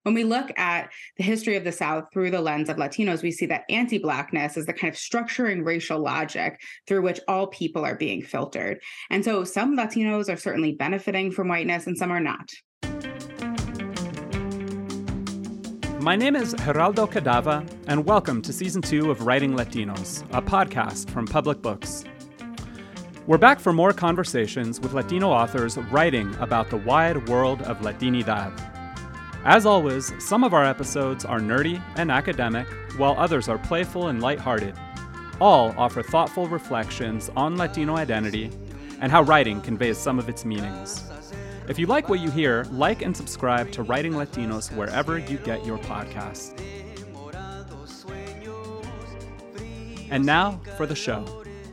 When we look at the history of the South through the lens of Latinos, we see that anti-Blackness is the kind of structuring racial logic through which all people are being filtered. And so some Latinos are certainly benefiting from whiteness and some are not. My name is Geraldo Cadava, and welcome to Season 2 of Writing Latinos, a podcast from Public Books. We're back for more conversations with Latino authors writing about the wide world of Latinidad. As always, some of our episodes are nerdy and academic, while others are playful and lighthearted. All offer thoughtful reflections on Latino identity and how writing conveys some of its meanings. If you like what you hear, like and subscribe to Writing Latinos wherever you get your podcasts. And now for the show.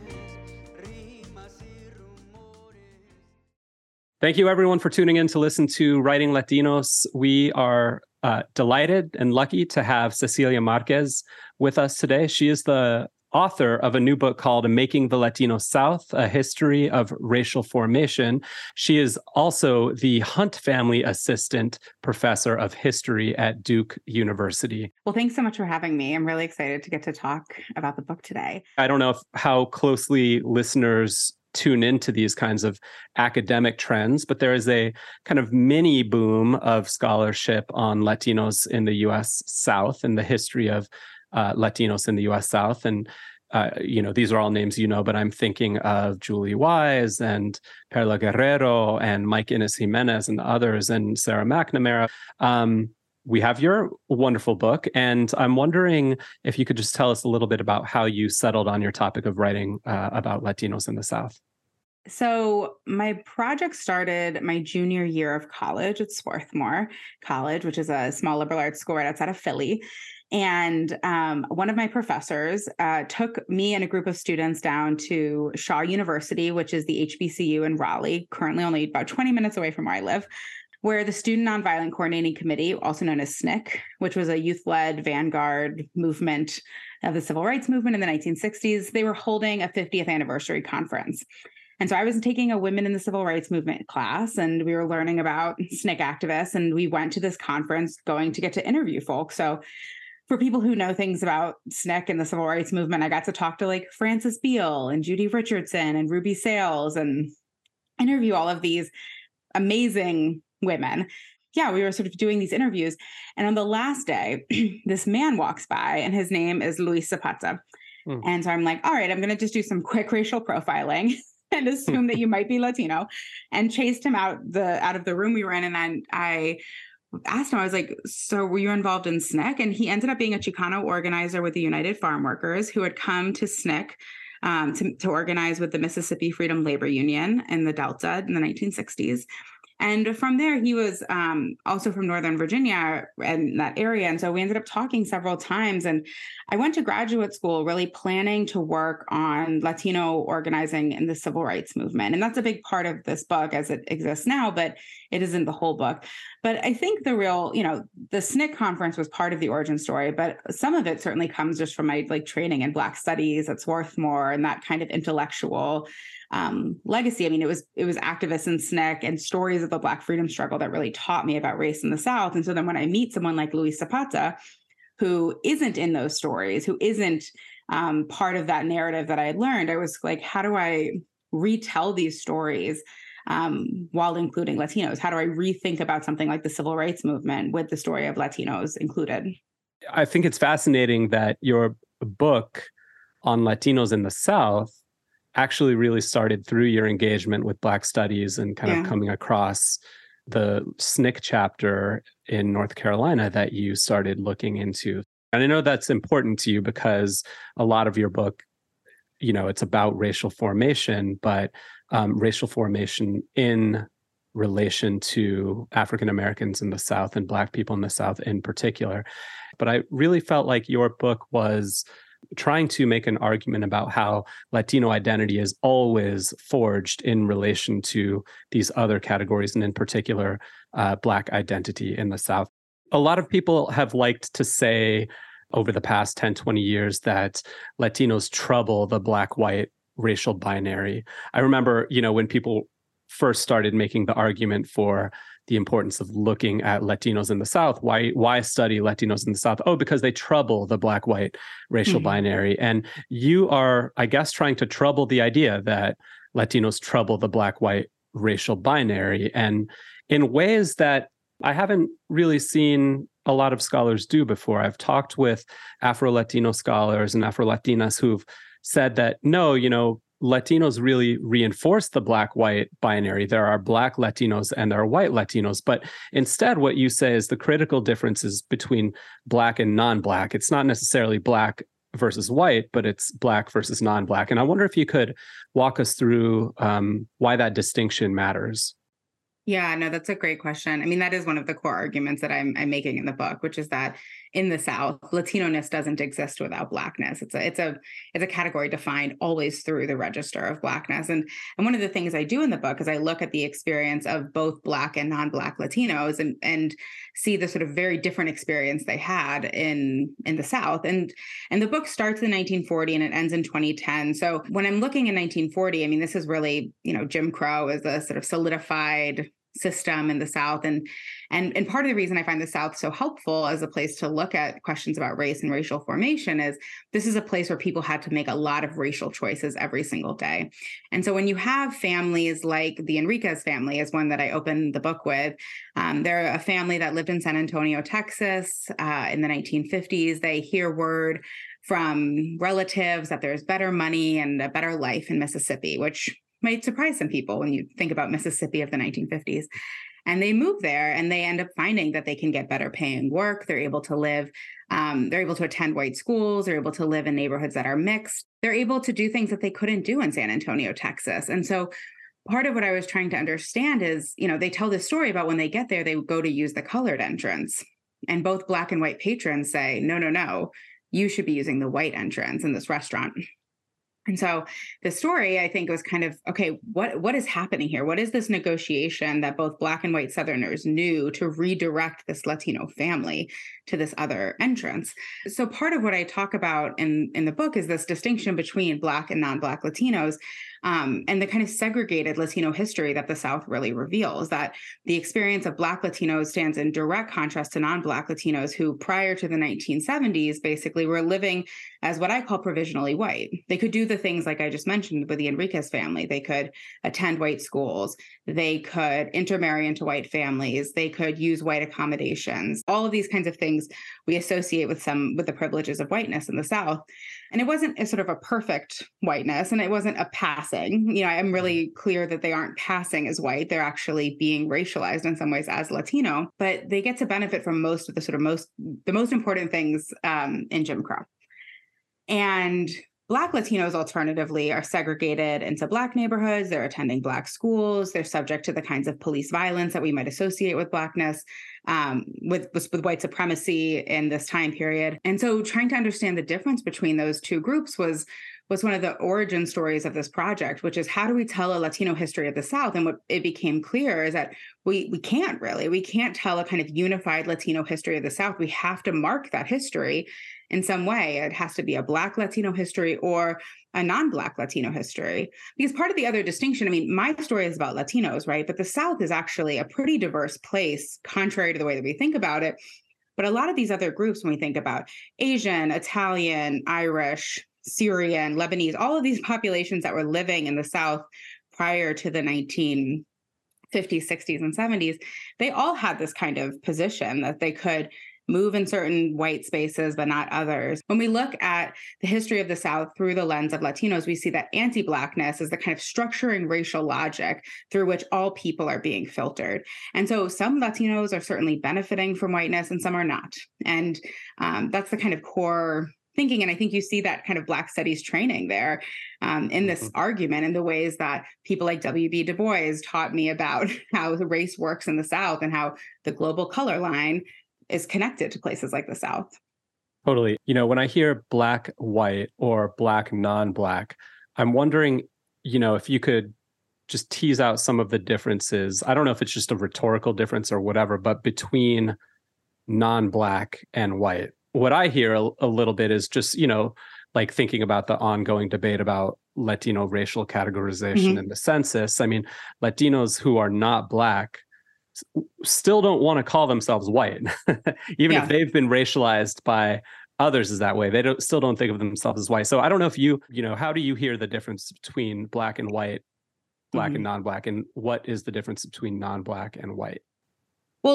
Thank you, everyone, for tuning in to listen to Writing Latinos. We are delighted and lucky to have Cecilia Marquez with us today. She is the author of a new book called Making the Latino South, A History of Racial Formation. She is also the Hunt Family Assistant Professor of History at Duke University. Well, thanks so much for having me. I'm really excited to get to talk about the book today. I don't know how closely listeners tune into these kinds of academic trends, but there is a kind of mini boom of scholarship on Latinos in the U.S. South and the history of Latinos in the U.S. South. And, these are all names but I'm thinking of Julie Wise and Perla Guerrero and Mike Inez Jimenez and others and Sarah McNamara. We have your wonderful book, and I'm wondering if you could just tell us a little bit about how you settled on your topic of writing about Latinos in the South. So my project started my junior year of college at Swarthmore College, which is a small liberal arts school right outside of Philly. And one of my professors took me and a group of students down to Shaw University, which is the HBCU in Raleigh, currently only about 20 minutes away from where I live, where the Student Nonviolent Coordinating Committee, also known as SNCC, which was a youth-led vanguard movement of the civil rights movement in the 1960s, they were holding a 50th anniversary conference. And so I was taking a Women in the Civil Rights Movement class, and we were learning about SNCC activists, and we went to this conference going to get to interview folks. So for people who know things about SNCC and the civil rights movement, I got to talk to like Frances Beale and Judy Richardson and Ruby Sales and interview all of these amazing women. Yeah, we were sort of doing these interviews. And on the last day, this man walks by and his name is Luis Zapata. And so I'm like, all right, I'm going to just do some quick racial profiling and assume that you might be Latino, and chased him out of the room we were in. And then I asked him, I was like, so were you involved in SNCC? And he ended up being a Chicano organizer with the United Farm Workers who had come to SNCC to organize with the Mississippi Freedom Labor Union in the Delta in the 1960s. And from there, he was also from Northern Virginia and that area. And so we ended up talking several times. And I went to graduate school really planning to work on Latino organizing in the civil rights movement. And that's a big part of this book as it exists now, but it isn't the whole book. But I think the real, the SNCC conference was part of the origin story, but some of it certainly comes just from my training in Black studies at Swarthmore and that kind of intellectual legacy. I mean, it was activists in SNCC and stories of the Black freedom struggle that really taught me about race in the South. And so then when I meet someone like Luis Zapata, who isn't in those stories, who isn't part of that narrative that I had learned, I was like, how do I retell these stories while including Latinos? How do I rethink about something like the civil rights movement with the story of Latinos included? I think it's fascinating that your book on Latinos in the South actually really started through your engagement with Black studies and kind of coming across the SNCC chapter in North Carolina that you started looking into. And I know that's important to you because a lot of your book, it's about racial formation, but racial formation in relation to African Americans in the South and Black people in the South in particular. But I really felt like your book was trying to make an argument about how Latino identity is always forged in relation to these other categories, and in particular, Black identity in the South. A lot of people have liked to say over the past 10, 20 years that Latinos trouble the Black-white racial binary. I remember, when people first started making the argument for the importance of looking at Latinos in the South. Why study Latinos in the South? Oh, because they trouble the Black-white racial binary. And you are, I guess, trying to trouble the idea that Latinos trouble the Black-white racial binary, and in ways that I haven't really seen a lot of scholars do before. I've talked with Afro-Latino scholars and Afro-Latinas who've said that, no, Latinos really reinforce the Black-white binary. There are Black Latinos and there are white Latinos. But instead, what you say is the critical differences between Black and non-Black. It's not necessarily Black versus white, but it's Black versus non-Black. And I wonder if you could walk us through why that distinction matters. Yeah, no, that's a great question. I mean, that is one of the core arguments that I'm making in the book, which is that in the South, Latino-ness doesn't exist without Blackness. It's a category defined always through the register of Blackness. And one of the things I do in the book is I look at the experience of both Black and non-Black Latinos and see the sort of very different experience they had in the South. And the book starts in 1940 and it ends in 2010. So when I'm looking in 1940, I mean, this is really, Jim Crow is a sort of solidified system in the South. And part of the reason I find the South so helpful as a place to look at questions about race and racial formation is this is a place where people had to make a lot of racial choices every single day. And so when you have families like the Enriquez family is one that I opened the book with, they're a family that lived in San Antonio, Texas in the 1950s. They hear word from relatives that there's better money and a better life in Mississippi, which might surprise some people when you think about Mississippi of the 1950s. And they move there and they end up finding that they can get better paying work. They're able to live, they're able to attend white schools. They're able to live in neighborhoods that are mixed. They're able to do things that they couldn't do in San Antonio, Texas. And so part of what I was trying to understand is, they tell this story about when they get there, they go to use the colored entrance. And both Black and white patrons say, no, you should be using the white entrance in this restaurant. And so the story, I think, was kind of, okay, what is happening here? What is this negotiation that both Black and white Southerners knew to redirect this Latino family to this other entrance? So part of what I talk about in the book is this distinction between Black and non-Black Latinos, and the kind of segregated Latino history that the South really reveals, that the experience of Black Latinos stands in direct contrast to non-Black Latinos who prior to the 1970s basically were living as what I call provisionally white. They could do the things like I just mentioned with the Enriquez family. They could attend white schools. They could intermarry into white families. They could use white accommodations. All of these kinds of things we associate with the privileges of whiteness in the South. And it wasn't a sort of a perfect whiteness, and it wasn't a passing. I'm really clear that they aren't passing as white. They're actually being racialized in some ways as Latino, but they get to benefit from most of the most important things in Jim Crow. And Black Latinos, alternatively, are segregated into Black neighborhoods. They're attending Black schools. They're subject to the kinds of police violence that we might associate with Blackness, with white supremacy in this time period. And so trying to understand the difference between those two groups was one of the origin stories of this project, which is how do we tell a Latino history of the South? And what it became clear is that we can't tell a kind of unified Latino history of the South. We have to mark that history in some way. It has to be a Black Latino history or a non-Black Latino history. Because part of the other distinction, my story is about Latinos, right? But the South is actually a pretty diverse place, contrary to the way that we think about it. But a lot of these other groups, when we think about Asian, Italian, Irish, Syrian, Lebanese, all of these populations that were living in the South prior to the 1950s, 60s, and 70s, they all had this kind of position that they could move in certain white spaces, but not others. When we look at the history of the South through the lens of Latinos, we see that anti-Blackness is the kind of structuring racial logic through which all people are being filtered. And so some Latinos are certainly benefiting from whiteness and some are not. And that's the kind of core thinking. And I think you see that kind of Black studies training there in this argument, in the ways that people like W.B. Du Bois taught me about how the race works in the South and how the global color line is connected to places like the South. Totally. When I hear Black, white, or Black, non-Black, I'm wondering, if you could just tease out some of the differences. I don't know if it's just a rhetorical difference or whatever, but between non-Black and white. What I hear a little bit is just, like thinking about the ongoing debate about Latino racial categorization in the census. Latinos who are not Black still don't want to call themselves white, even if they've been racialized by others as that way. They still don't think of themselves as white. So I don't know if how do you hear the difference between black and white, black and non-black, and what is the difference between non-black and white? Well,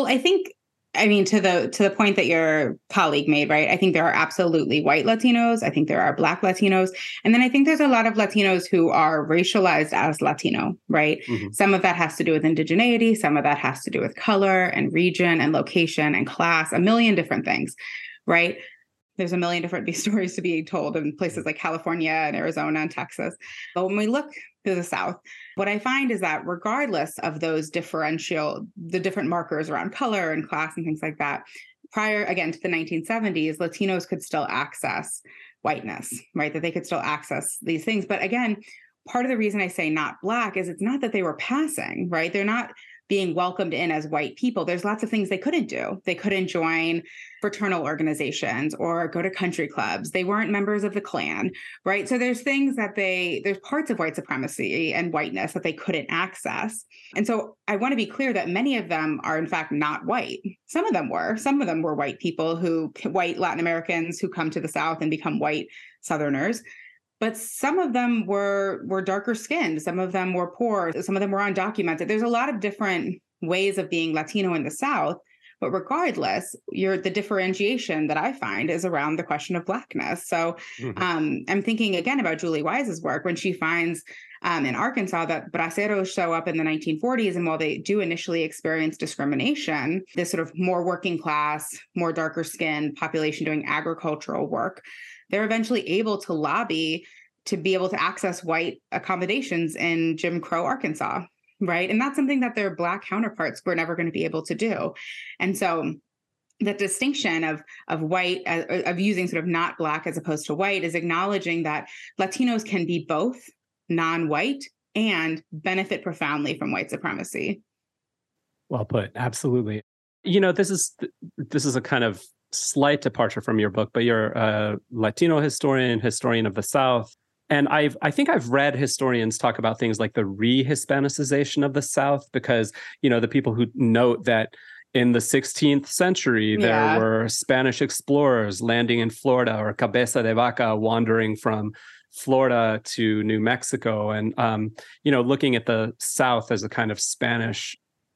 to the point that your colleague made, right? I think there are absolutely white Latinos. I think there are black Latinos. And then I think there's a lot of Latinos who are racialized as Latino, right? Mm-hmm. Some of that has to do with indigeneity. Some of that has to do with color and region and location and class, a million different things, right? There's a million different stories to be told in places like California and Arizona and Texas. But when we look to the South, what I find is that regardless of those the different markers around color and class and things like that, prior, again, to the 1970s, Latinos could still access whiteness, right? That they could still access these things. But again, part of the reason I say not black is it's not that they were passing, right? They're not being welcomed in as white people. There's lots of things they couldn't do. They couldn't join fraternal organizations or go to country clubs. They weren't members of the Klan, right? So there's things there's parts of white supremacy and whiteness that they couldn't access. And so I want to be clear that many of them are in fact not white. Some of them were white people white Latin Americans who come to the South and become white Southerners. But some of them were darker skinned. Some of them were poor. Some of them were undocumented. There's a lot of different ways of being Latino in the South. But regardless, the differentiation that I find is around the question of blackness. So I'm thinking again about Julie Wise's work when she finds in Arkansas that braceros show up in the 1940s. And while they do initially experience discrimination, this sort of more working class, more darker skinned population doing agricultural work, they're eventually able to lobby to be able to access white accommodations in Jim Crow, Arkansas, right? And that's something that their black counterparts were never going to be able to do. And so the distinction of white, of using sort of not black as opposed to white, is acknowledging that Latinos can be both non-white and benefit profoundly from white supremacy. Well put. Absolutely. This is a kind of slight departure from your book, but you're a Latino historian of the South. And I think I've read historians talk about things like the re-Hispanicization of the South, because, the people who note that in the 16th century, there were Spanish explorers landing in Florida, or Cabeza de Vaca wandering from Florida to New Mexico. And, looking at the South as a kind of Spanish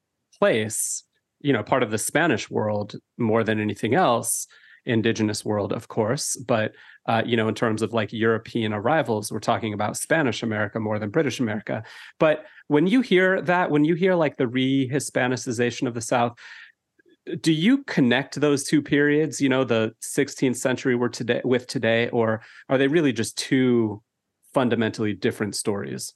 place, part of the Spanish world more than anything else, indigenous world, of course. But, in terms of like European arrivals, we're talking about Spanish America more than British America. But when you hear like the re-Hispanicization of the South, do you connect those two periods, the 16th century with today, or are they really just two fundamentally different stories?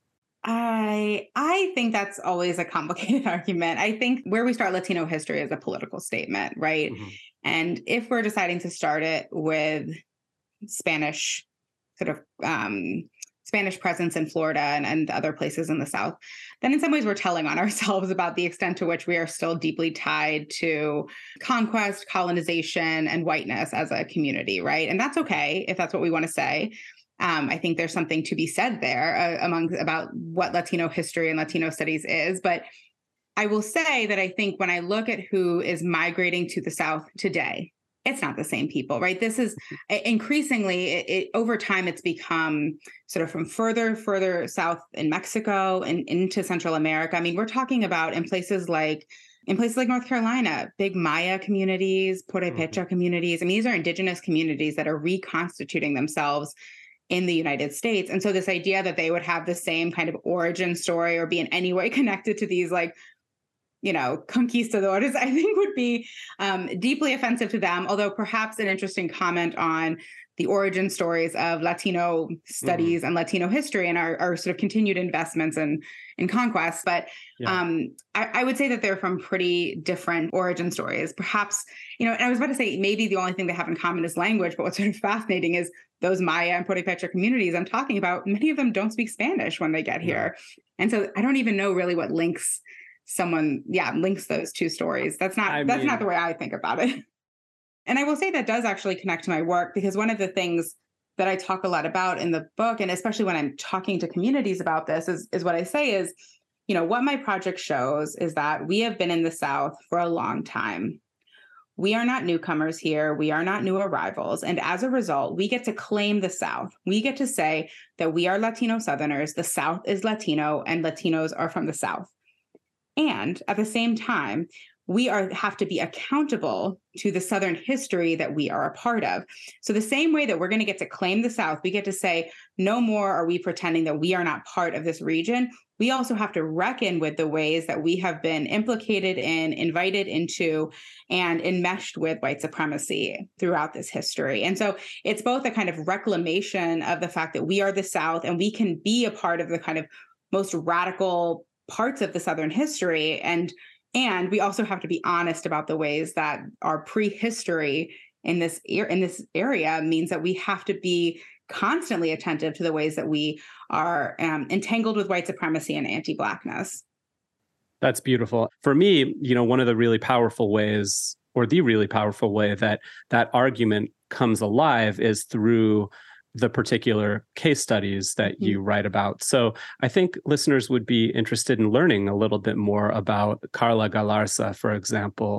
I think that's always a complicated argument. I think where we start Latino history is a political statement, right? Mm-hmm. And if we're deciding to start it with Spanish Spanish presence in Florida and other places in the South, then in some ways we're telling on ourselves about the extent to which we are still deeply tied to conquest, colonization, and whiteness as a community, right? And that's okay if that's what we want to say. I think there's something to be said there about what Latino history and Latino studies is. But I will say that I think when I look at who is migrating to the South today, it's not the same people, right? This is increasingly, over time, it's become sort of from further south in Mexico and into Central America. I mean, we're talking about in places like North Carolina, big Maya communities, Purépecha communities. I mean, these are indigenous communities that are reconstituting themselves in the United States. And so this idea that they would have the same kind of origin story or be in any way connected to these conquistadores, I think would be deeply offensive to them, although perhaps an interesting comment on the origin stories of Latino studies and Latino history and our sort of continued investments in conquest. But I would say that they're from pretty different origin stories. Perhaps, and I was about to say maybe the only thing they have in common is language, but what's sort of fascinating is those Maya and Purépecha communities I'm talking about, many of them don't speak Spanish when they get here. And so I don't even know really what links those two stories. That's not the way I think about it. And I will say that does actually connect to my work, because one of the things that I talk a lot about in the book, and especially when I'm talking to communities about this, is what I say is what my project shows is that we have been in the South for a long time. We are not newcomers here. We are not new arrivals. And as a result, we get to claim the South. We get to say that we are Latino Southerners, the South is Latino, and Latinos are from the South. And at the same time, we have to be accountable to the Southern history that we are a part of. So the same way that we're going to get to claim the South, we get to say, no more are we pretending that we are not part of this region. We also have to reckon with the ways that we have been implicated in, invited into, and enmeshed with white supremacy throughout this history. And so it's both a kind of reclamation of the fact that we are the South and we can be a part of the kind of most radical parts of the Southern history. And we also have to be honest about the ways that our prehistory in this area means that we have to be constantly attentive to the ways that we are entangled with white supremacy and anti-Blackness. That's beautiful. For me, one of the really powerful ways, or the really powerful way that argument comes alive is through the particular case studies that you write about. So I think listeners would be interested in learning a little bit more about Carla Galarza, for example,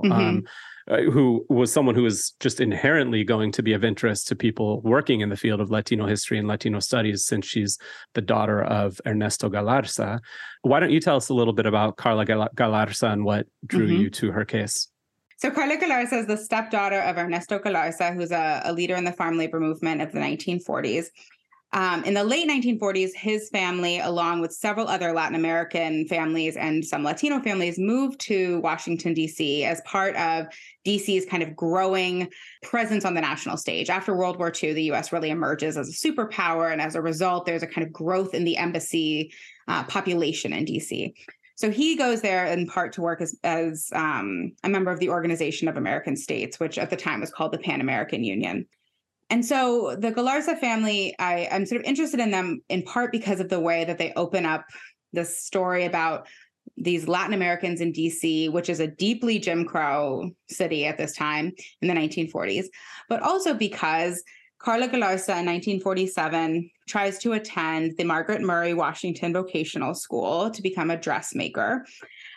who was someone who is just inherently going to be of interest to people working in the field of Latino history and Latino studies, since she's the daughter of Ernesto Galarza. Why don't you tell us a little bit about Carla Galarza and what drew you to her case? So Carla Galarza is the stepdaughter of Ernesto Galarza, who's a leader in the farm labor movement of the 1940s. In the late 1940s, his family, along with several other Latin American families and some Latino families, moved to Washington, D.C. as part of D.C.'s kind of growing presence on the national stage. After World War II, the U.S. really emerges as a superpower, and as a result, there's a kind of growth in the embassy population in D.C. So he goes there in part to work as a member of the Organization of American States, which at the time was called the Pan American Union. And so the Galarza family, I'm sort of interested in them in part because of the way that they open up this story about these Latin Americans in DC, which is a deeply Jim Crow city at this time in the 1940s, but also because Carla Galarza in 1947 tries to attend the Margaret Murray Washington Vocational School to become a dressmaker.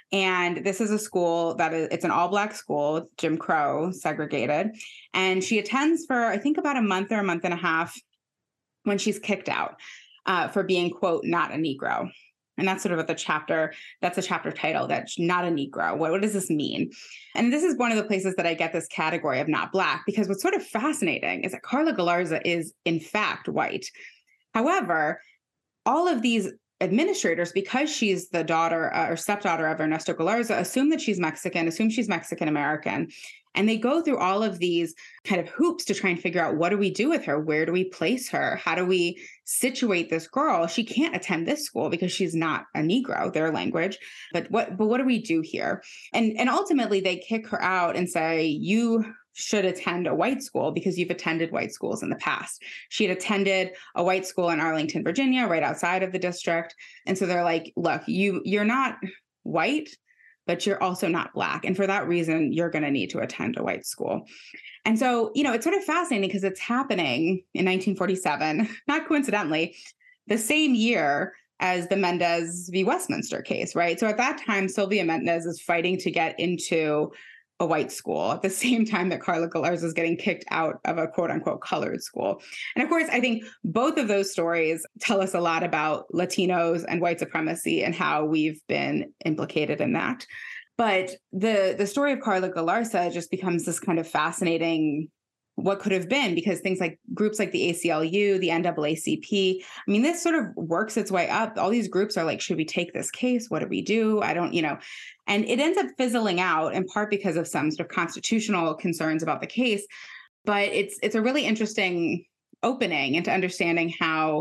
And this is a school it's an all-Black school, Jim Crow segregated. And she attends for, I think, about a month or a month and a half when she's kicked out for being, quote, not a Negro. And that's sort of what that's the chapter title, that's not a Negro. What does this mean? And this is one of the places that I get this category of not Black, because what's sort of fascinating is that Carla Galarza is, in fact, white. However, all of these administrators, because she's the daughter or stepdaughter of Ernesto Galarza, assume that she's Mexican, assume she's Mexican-American. And they go through all of these kind of hoops to try and figure out, what do we do with her? Where do we place her? How do we situate this girl? She can't attend this school because she's not a Negro, their language. But what do we do here? And ultimately they kick her out and say, you should attend a white school because you've attended white schools in the past. She had attended a white school in Arlington, Virginia, right outside of the district. And so they're like, look, you're not white, but you're also not Black. And for that reason, you're going to need to attend a white school. And so, it's sort of fascinating because it's happening in 1947, not coincidentally, the same year as the Mendez v. Westminster case, right? So at that time, Sylvia Mendez is fighting to get into a white school at the same time that Carla Galarza is getting kicked out of a quote unquote colored school. And of course, I think both of those stories tell us a lot about Latinos and white supremacy and how we've been implicated in that. But the story of Carla Galarza just becomes this kind of fascinating what could have been, because things like groups like the ACLU, the NAACP, I mean, this sort of works its way up. All these groups are like, should we take this case? What do we do? I don't, and it ends up fizzling out in part because of some sort of constitutional concerns about the case. But it's a really interesting opening into understanding how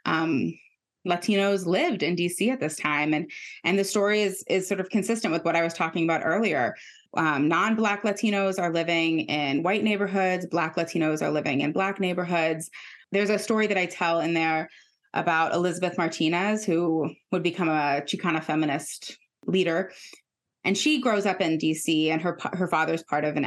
Latinos lived in DC at this time. And the story is sort of consistent with what I was talking about earlier. Non-Black Latinos are living in white neighborhoods. Black Latinos are living in Black neighborhoods. There's a story that I tell in there about Elizabeth Martinez, who would become a Chicana feminist leader. And she grows up in DC, and her father's part of an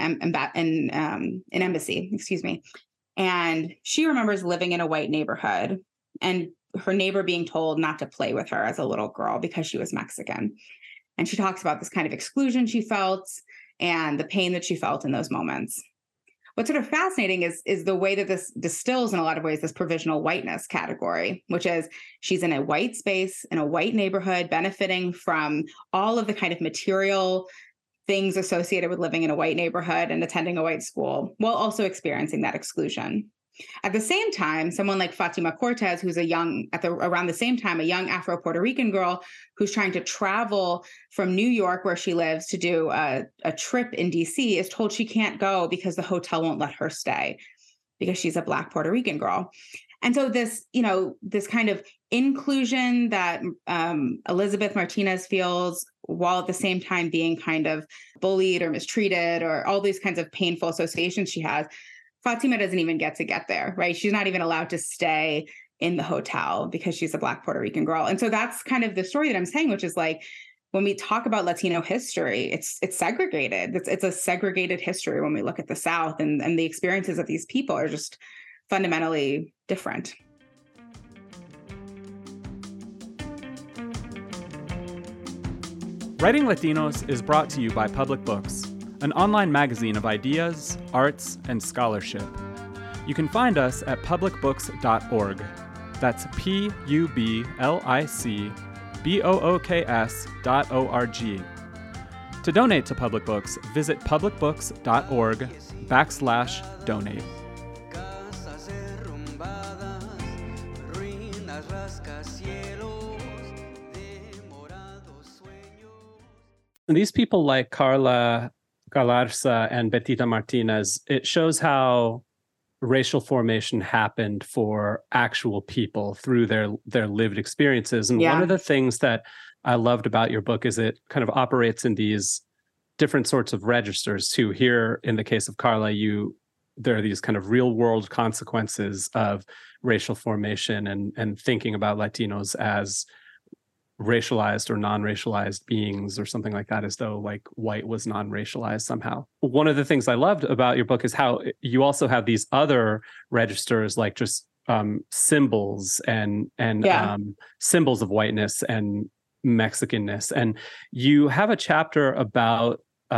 embassy, excuse me. And she remembers living in a white neighborhood and her neighbor being told not to play with her as a little girl because she was Mexican. And she talks about this kind of exclusion she felt and the pain that she felt in those moments. What's sort of fascinating is the way that this distills in a lot of ways this provisional whiteness category, which is she's in a white space, in a white neighborhood, benefiting from all of the kind of material things associated with living in a white neighborhood and attending a white school, while also experiencing that exclusion. At the same time, someone like Fatima Cortez, who's around the same time, a young Afro-Puerto Rican girl who's trying to travel from New York, where she lives, to do a trip in DC, is told she can't go because the hotel won't let her stay because she's a Black Puerto Rican girl. And so this kind of inclusion that Elizabeth Martinez feels, while at the same time being kind of bullied or mistreated or all these kinds of painful associations she has, Fatima doesn't even get there, right? She's not even allowed to stay in the hotel because she's a Black Puerto Rican girl. And so that's kind of the story that I'm saying, which is like, when we talk about Latino history, it's segregated. It's a segregated history when we look at the South, and the experiences of these people are just fundamentally different. Writing Latinos is brought to you by Public Books, an online magazine of ideas, arts, and scholarship. You can find us at publicbooks.org. That's PUBLICBOOKS.org. To donate to Public Books, visit publicbooks.org/donate. These people like Carla Galarza and Betita Martinez, it shows how racial formation happened for actual people through their lived experiences. And one of the things that I loved about your book is it kind of operates in these different sorts of registers too. Here, in the case of Carla, there are these kind of real world consequences of racial formation and thinking about Latinos as racialized or non-racialized beings or something like that, as though like white was non-racialized somehow. One of the things I loved about your book is how you also have these other registers, like just symbols and symbols of whiteness and Mexicanness. And you have a chapter about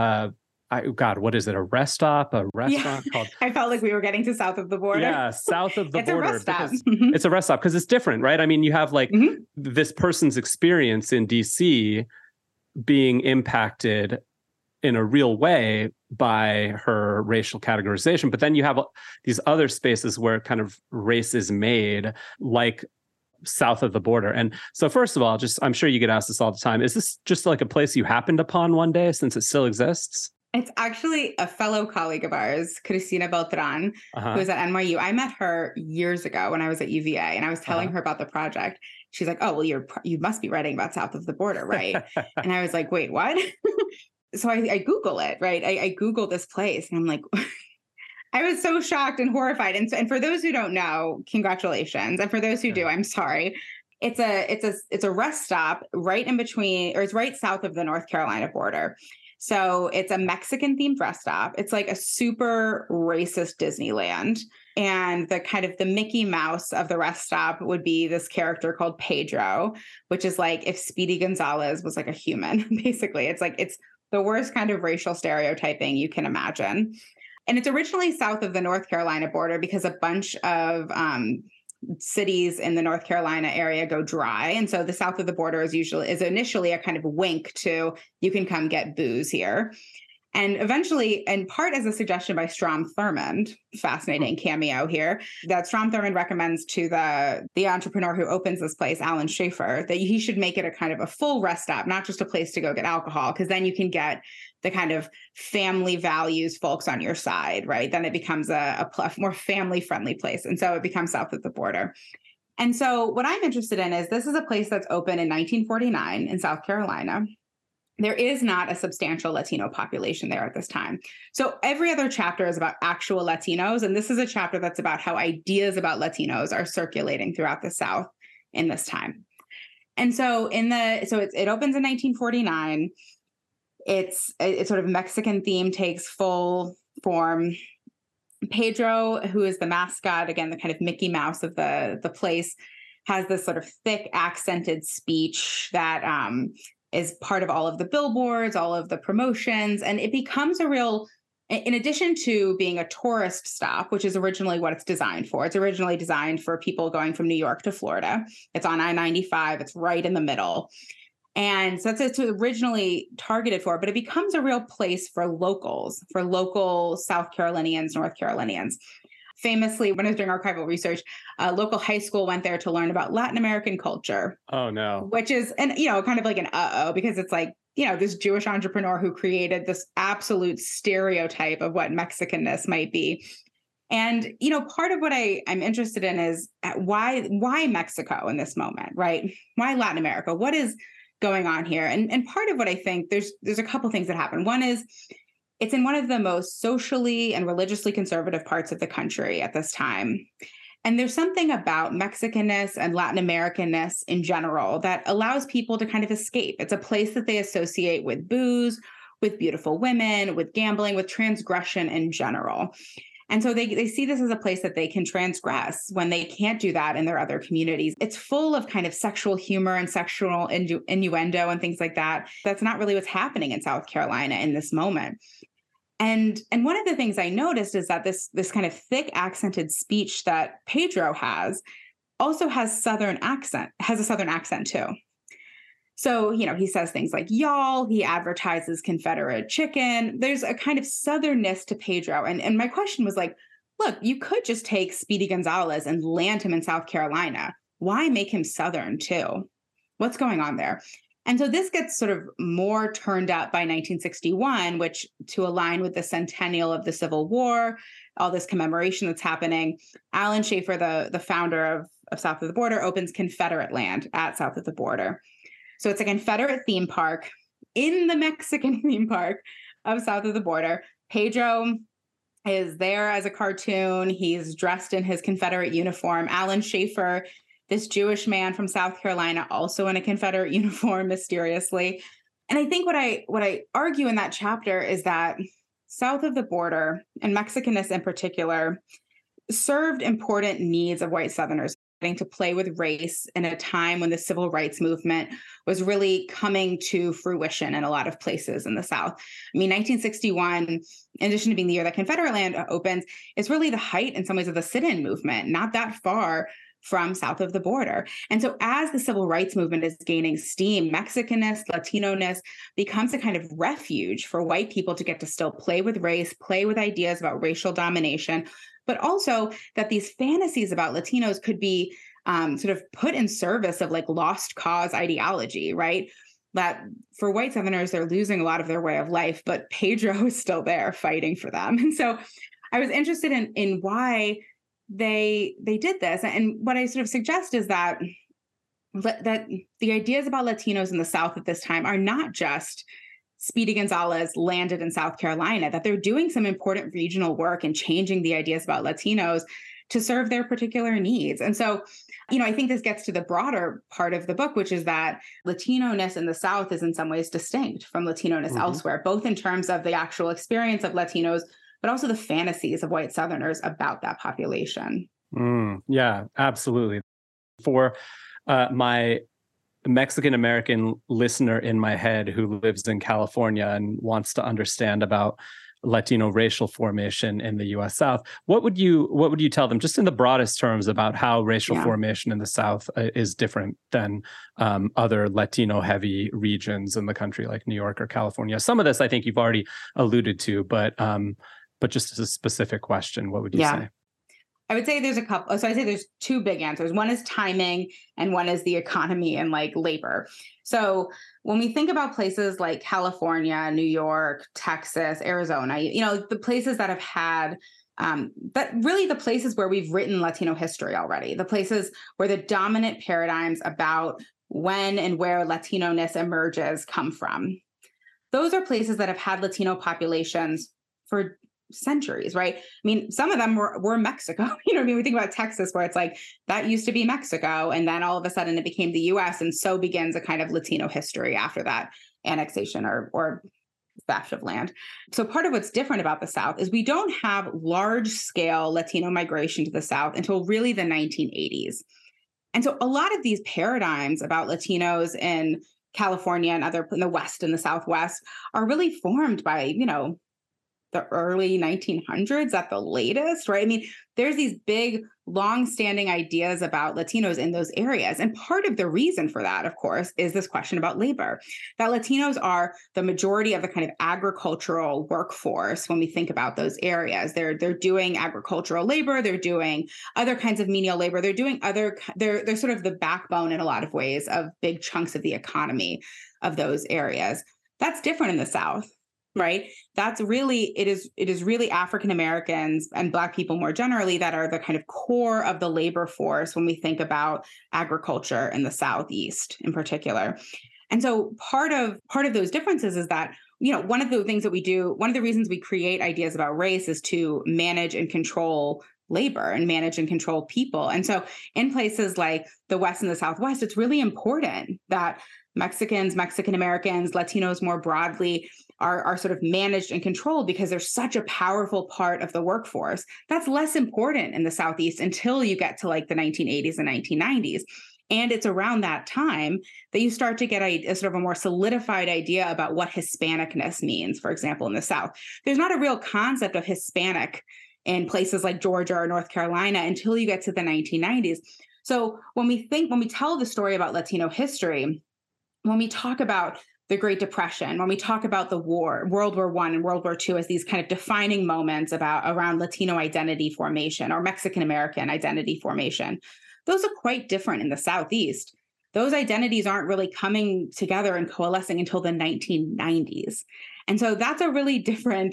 what is it? A rest stop, a restaurant called... I felt like we were getting to south of the border. Yeah, south of the border. It's a rest stop. It's a rest stop because it's different, right? I mean, you have like this person's experience in DC being impacted in a real way by her racial categorization. But then you have these other spaces where kind of race is made, like south of the border. And so first of all, I'm sure you get asked this all the time. Is this just like a place you happened upon one day since it still exists? It's actually a fellow colleague of ours, Cristina Beltran, who is at NYU. I met her years ago when I was at UVA, and I was telling her about the project. She's like, "Oh, well, you must be writing about south of the border, right?" And I was like, "Wait, what?" So I Google it, right? I Google this place, and I'm like, I was so shocked and horrified. And for those who don't know, congratulations, and for those who do, I'm sorry. It's a rest stop right in between, or it's right south of the North Carolina border. So it's a Mexican themed rest stop. It's like a super racist Disneyland. And the kind of the Mickey Mouse of the rest stop would be this character called Pedro, which is like if Speedy Gonzalez was like a human, basically. It's the worst kind of racial stereotyping you can imagine. And it's originally south of the North Carolina border because a bunch of cities in the North Carolina area go dry. And so the south of the border is initially a kind of wink to, you can come get booze here. And eventually, in part as a suggestion by Strom Thurmond, fascinating cameo here, that Strom Thurmond recommends to the entrepreneur who opens this place, Alan Schaefer, that he should make it a kind of a full rest stop, not just a place to go get alcohol, because then you can get the kind of family values folks on your side, right? Then it becomes a more family-friendly place. And so it becomes south of the border. And so what I'm interested in is this is a place that's open in 1949 in South Carolina. There is not a substantial Latino population there at this time. So every other chapter is about actual Latinos. And this is a chapter that's about how ideas about Latinos are circulating throughout the South in this time. And so it opens in 1949. It's sort of Mexican theme takes full form. Pedro, who is the mascot, again, the kind of Mickey Mouse of the place, has this sort of thick accented speech that is part of all of the billboards, all of the promotions. And it becomes a real, in addition to being a tourist stop, which is originally what it's designed for. It's originally designed for people going from New York to Florida. It's on I-95. It's right in the middle. And so it's originally targeted for, but it becomes a real place for locals, for local South Carolinians, North Carolinians. Famously, when I was doing archival research, a local high school went there to learn about Latin American culture. Oh, no. Which is, and, kind of like an because it's like, this Jewish entrepreneur who created this absolute stereotype of what Mexicanness might be. And, part of what I'm interested in is why Mexico in this moment, right? Why Latin America? What is going on here? And part of what I think, there's a couple things that happen. One is, it's in one of the most socially and religiously conservative parts of the country at this time. And there's something about Mexicanness and Latin Americanness in general that allows people to kind of escape. It's a place that they associate with booze, with beautiful women, with gambling, with transgression in general. And so they see this as a place that they can transgress when they can't do that in their other communities. It's full of kind of sexual humor and sexual innuendo and things like that. That's not really what's happening in South Carolina in this moment. And one of the things I noticed is that this kind of thick accented speech that Pedro has also has a Southern accent too. So, he says things like y'all, he advertises Confederate chicken. There's a kind of Southernness to Pedro. And my question was like, look, you could just take Speedy Gonzalez and land him in South Carolina. Why make him Southern too? What's going on there? And so this gets sort of more turned up by 1961, which, to align with the centennial of the Civil War, all this commemoration that's happening, Alan Schaefer, the founder of South of the Border, opens Confederate Land at South of the Border. So it's a Confederate theme park in the Mexican theme park of South of the Border. Pedro is there as a cartoon. He's dressed in his Confederate uniform. Alan Schaefer, this Jewish man from South Carolina, also in a Confederate uniform, mysteriously. And I think what I argue in that chapter is that South of the Border, and Mexicanness in particular, served important needs of white Southerners, to play with race in a time when the civil rights movement was really coming to fruition in a lot of places in the South. I mean, 1961, in addition to being the year that Confederate Land opens, is really the height in some ways of the sit-in movement, not that far from South of the Border. And so as the civil rights movement is gaining steam, Mexicanness, Latino-ness becomes a kind of refuge for white people to get to still play with race, play with ideas about racial domination, but also that these fantasies about Latinos could be sort of put in service of like lost cause ideology, right? That for white Southerners, they're losing a lot of their way of life, but Pedro is still there fighting for them. And so I was interested in why they did this. And what I sort of suggest is that the ideas about Latinos in the South at this time are not just Speedy Gonzalez landed in South Carolina, that they're doing some important regional work and changing the ideas about Latinos to serve their particular needs. And so, I think this gets to the broader part of the book, which is that Latino-ness in the South is in some ways distinct from Latino-ness elsewhere, both in terms of the actual experience of Latinos, but also the fantasies of white Southerners about that population. Yeah, absolutely. For my Mexican-American listener in my head who lives in California and wants to understand about Latino racial formation in the U.S. South, what would you tell them, just in the broadest terms, about how racial formation in the South is different than other Latino-heavy regions in the country, like New York or California? Some of this I think you've already alluded to, but just as a specific question, what would you say? I would say there's a couple. So I'd say there's two big answers. One is timing and one is the economy and like labor. So when we think about places like California, New York, Texas, Arizona, the places that have had but really the places where we've written Latino history already, the places where the dominant paradigms about when and where Latino-ness emerges come from. Those are places that have had Latino populations for centuries, right? I mean, some of them were Mexico. We think about Texas, where it's like that used to be Mexico, and then all of a sudden it became the U.S., and so begins a kind of Latino history after that annexation or theft of land. So part of what's different about the South is we don't have large-scale Latino migration to the South until really the 1980s. And so a lot of these paradigms about Latinos in California and in the West and the Southwest are really formed by, the early 1900s at the latest, right? I mean, there's these big, long-standing ideas about Latinos in those areas. And part of the reason for that, of course, is this question about labor, that Latinos are the majority of the kind of agricultural workforce when we think about those areas. They're doing agricultural labor, they're doing other kinds of menial labor, they're sort of the backbone in a lot of ways of big chunks of the economy of those areas. That's different in the South. Right. It is really African Americans and Black people more generally that are the kind of core of the labor force when we think about agriculture in the Southeast in particular. And so part of those differences is that, one of the things that we do, one of the reasons we create ideas about race is to manage and control labor and manage and control people. And so in places like the West and the Southwest, it's really important that Mexicans, Mexican Americans, Latinos more broadly are sort of managed and controlled because they're such a powerful part of the workforce. That's less important in the Southeast until you get to like the 1980s and 1990s. And it's around that time that you start to get a sort of a more solidified idea about what Hispanicness means, for example, in the South. There's not a real concept of Hispanic in places like Georgia or North Carolina until you get to the 1990s. So when we tell the story about Latino history, when we talk about the Great Depression, when we talk about the war, World War I and World War II as these kind of defining moments around Latino identity formation or Mexican American identity formation, those are quite different in the Southeast. Those identities aren't really coming together and coalescing until the 1990s. And so that's a really different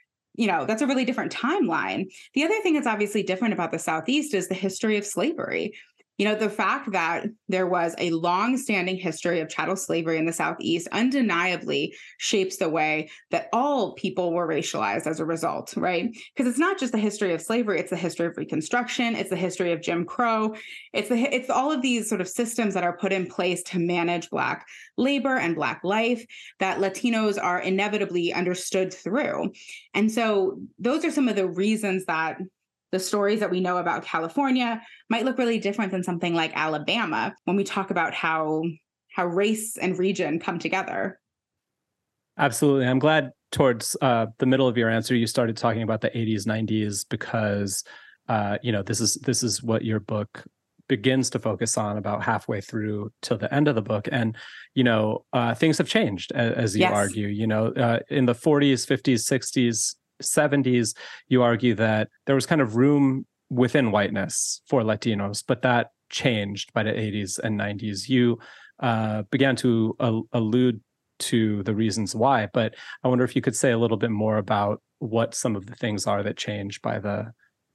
timeline. The other thing that's obviously different about the Southeast is the history of slavery. The fact that there was a long-standing history of chattel slavery in the Southeast undeniably shapes the way that all people were racialized as a result, right? Because it's not just the history of slavery, it's the history of Reconstruction, it's the history of Jim Crow, it's all of these sort of systems that are put in place to manage Black labor and Black life that Latinos are inevitably understood through. And so those are some of the reasons that the stories that we know about California might look really different than something like Alabama when we talk about how race and region come together. Absolutely. I'm glad towards the middle of your answer, you started talking about the 80s, 90s, because, this is what your book begins to focus on about halfway through till the end of the book. And, things have changed, as you argue, in the 40s, 50s, 60s, 70s, you argue that there was kind of room within whiteness for Latinos, but that changed by the 80s and 90s. You began to allude to the reasons why, but I wonder if you could say a little bit more about what some of the things are that changed by the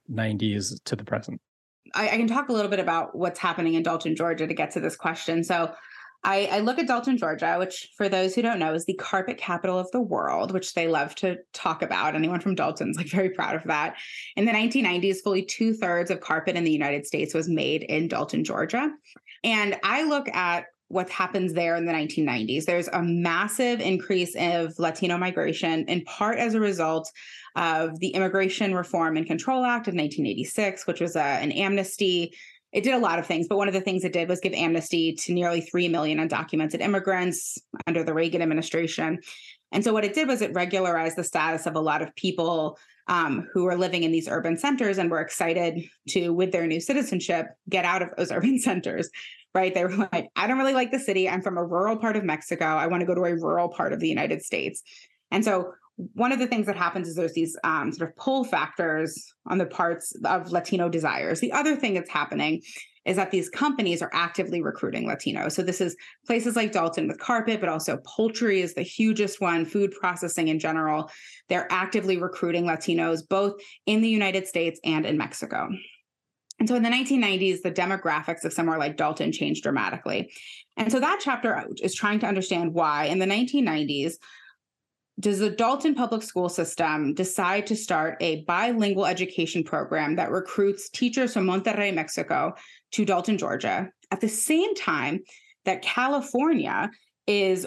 90s to the present. I can talk a little bit about what's happening in Dalton, Georgia to get to this question. So I look at Dalton, Georgia, which for those who don't know is the carpet capital of the world, which they love to talk about. Anyone from Dalton's very proud of that. In the 1990s, fully 2/3 of carpet in the United States was made in Dalton, Georgia. And I look at what happens there in the 1990s. There's a massive increase of Latino migration, in part as a result of the Immigration Reform and Control Act of 1986, which was an amnesty. It did a lot of things, but one of the things it did was give amnesty to nearly 3 million undocumented immigrants under the Reagan administration. And so what it did was it regularized the status of a lot of people who were living in these urban centers and were excited to, with their new citizenship, get out of those urban centers, right? They were like, I don't really like the city. I'm from a rural part of Mexico. I want to go to a rural part of the United States. And so one of the things that happens is there's these sort of pull factors on the parts of Latino desires. The other thing that's happening is that these companies are actively recruiting Latinos. So this is places like Dalton with carpet, but also poultry is the hugest one, food processing in general. They're actively recruiting Latinos, both in the United States and in Mexico. And so in the 1990s, the demographics of somewhere like Dalton changed dramatically. And so that chapter is trying to understand why in the 1990s, does the Dalton public school system decide to start a bilingual education program that recruits teachers from Monterrey, Mexico to Dalton, Georgia, at the same time that California is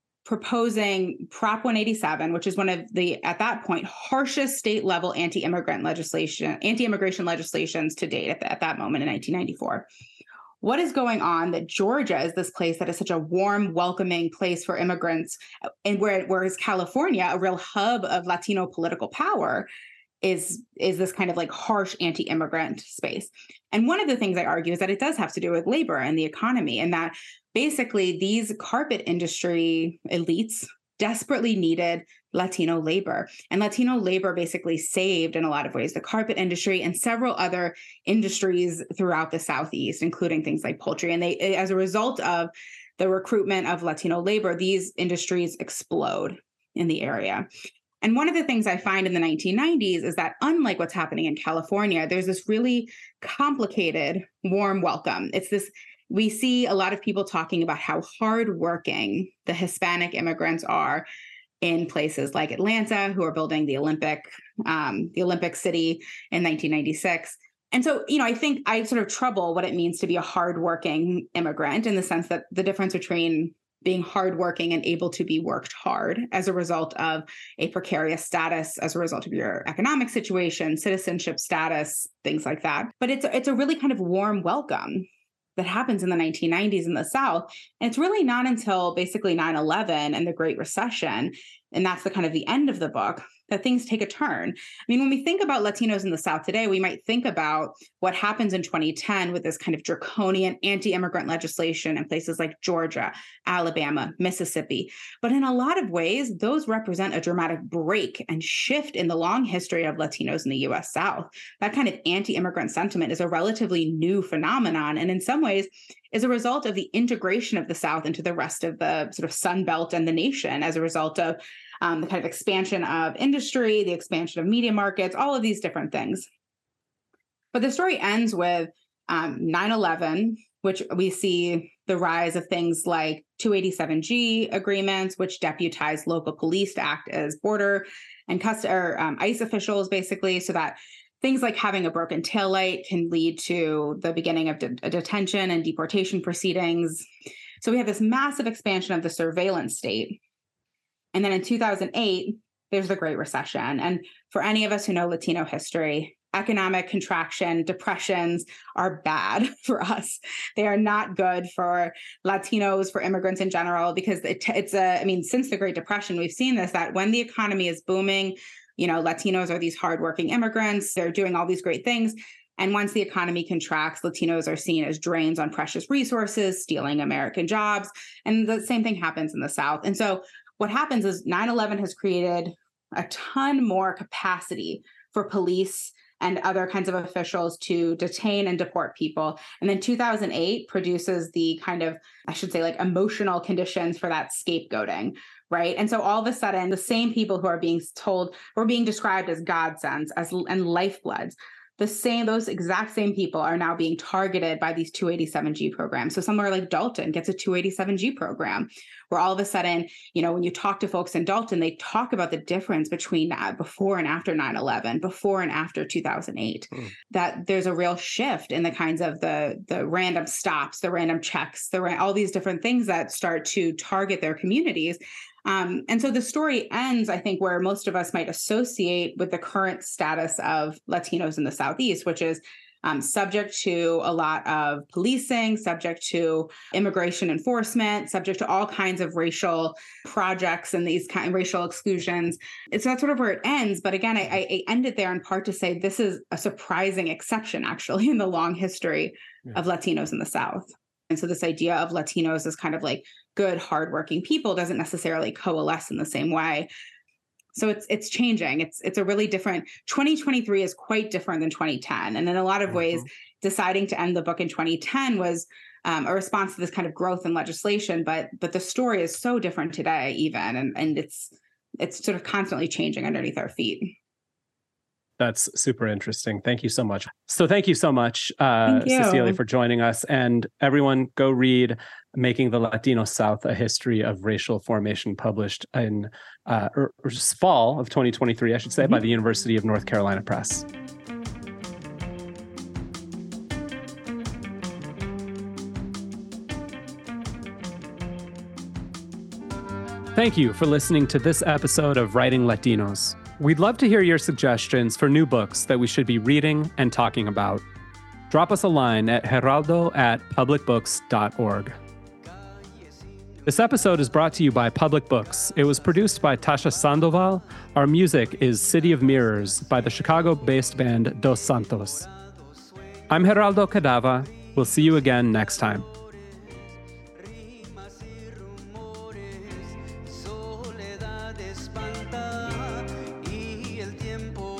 proposing Prop 187, which is one of the, at that point, harshest state level anti-immigration legislations to date at that moment in 1994? what is going on that Georgia is this place that is such a warm, welcoming place for immigrants, and whereas California, a real hub of Latino political power, is this kind of like harsh anti-immigrant space. And one of the things I argue is that it does have to do with labor and the economy, and that basically these carpet industry elites desperately needed Latino labor. And Latino labor basically saved, in a lot of ways, the carpet industry and several other industries throughout the Southeast, including things like poultry. And they, as a result of the recruitment of Latino labor, these industries explode in the area. And one of the things I find in the 1990s is that, unlike what's happening in California, there's this really complicated, warm welcome. It's this, we see a lot of people talking about how hardworking the Hispanic immigrants are in places like Atlanta, who are building the Olympic city in 1996. And so, I think I sort of trouble what it means to be a hardworking immigrant, in the sense that the difference between being hardworking and able to be worked hard as a result of a precarious status, as a result of your economic situation, citizenship status, things like that. But it's a really kind of warm welcome that happens in the 1990s in the South. And it's really not until basically 9/11 and the Great Recession, and that's the kind of the end of the book, that things take a turn. I mean, when we think about Latinos in the South today, we might think about what happens in 2010 with this kind of draconian anti-immigrant legislation in places like Georgia, Alabama, Mississippi. But in a lot of ways, those represent a dramatic break and shift in the long history of Latinos in the U.S. South. That kind of anti-immigrant sentiment is a relatively new phenomenon, and in some ways is a result of the integration of the South into the rest of the sort of Sun Belt and the nation, as a result of the kind of expansion of industry, the expansion of media markets, all of these different things. But the story ends with 9/11, which we see the rise of things like 287G agreements, which deputize local police to act as border and ICE officials, basically, so that things like having a broken taillight can lead to the beginning of detention and deportation proceedings. So we have this massive expansion of the surveillance state. And then in 2008, there's the Great Recession. And for any of us who know Latino history, economic contraction, depressions are bad for us. They are not good for Latinos, for immigrants in general, because since the Great Depression, we've seen this, that when the economy is booming, Latinos are these hardworking immigrants. They're doing all these great things. And once the economy contracts, Latinos are seen as drains on precious resources, stealing American jobs. And the same thing happens in the South. And so what happens is 9/11 has created a ton more capacity for police and other kinds of officials to detain and deport people. And then 2008 produces the kind of, I should say, like emotional conditions for that scapegoating, right? And so all of a sudden, the same people who are being described as godsends and lifebloods, those exact same people are now being targeted by these 287G programs. So somewhere like Dalton gets a 287G program, where all of a sudden, when you talk to folks in Dalton, they talk about the difference between before and after 9/11, before and after 2008, that there's a real shift in the kinds of the random stops, the random checks, all these different things that start to target their communities. And so the story ends, I think, where most of us might associate with the current status of Latinos in the Southeast, which is subject to a lot of policing, subject to immigration enforcement, subject to all kinds of racial projects and these kind of racial exclusions. So that's sort of where it ends. But again, I end it there in part to say this is a surprising exception, actually, in the long history of Latinos in the South. And so this idea of Latinos as kind of like good, hardworking people doesn't necessarily coalesce in the same way. So it's changing. It's a really different, 2023 is quite different than 2010. And in a lot of ways, deciding to end the book in 2010 was a response to this kind of growth in legislation. But the story is so different today, even, and it's sort of constantly changing underneath our feet. That's super interesting. Thank you so much. So thank you so much, Cecilia, for joining us. And everyone, go read Making the Latino South, A History of Racial Formation, published in fall of 2023, I should say, by the University of North Carolina Press. Thank you for listening to this episode of Writing Latinos. We'd love to hear your suggestions for new books that we should be reading and talking about. drop us a line at geraldo@publicbooks.org. This episode is brought to you by Public Books. It was produced by Tasha Sandoval. Our music is City of Mirrors by the Chicago-based band Dos Santos. I'm Geraldo Cadava. We'll see you again next time. Soledad espanta y el tiempo